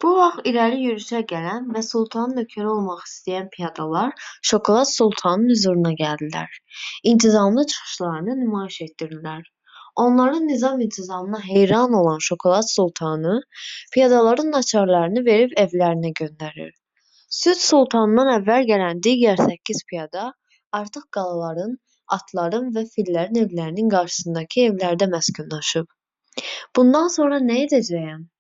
Bu vaxt irəli yürüşə gələn və sultanın nökəri olmaq istəyən piyadalar Şokolad Sultanın hüzuruna gəldilər. İntizamlı çıxışlarını nümayiş etdirdilər. Onların nizam-intizamına heyran olan Şokolad Sultanı piyadaların naçarlarını verib evlərinə göndərir. Süd Sultanından əvvəl gələn digər 8 piyada artıq qalaların, atların və fillərin evlərinin qarşısındakı evlərdə məskunlaşıb. Bundan sonra nə edəcəyəm?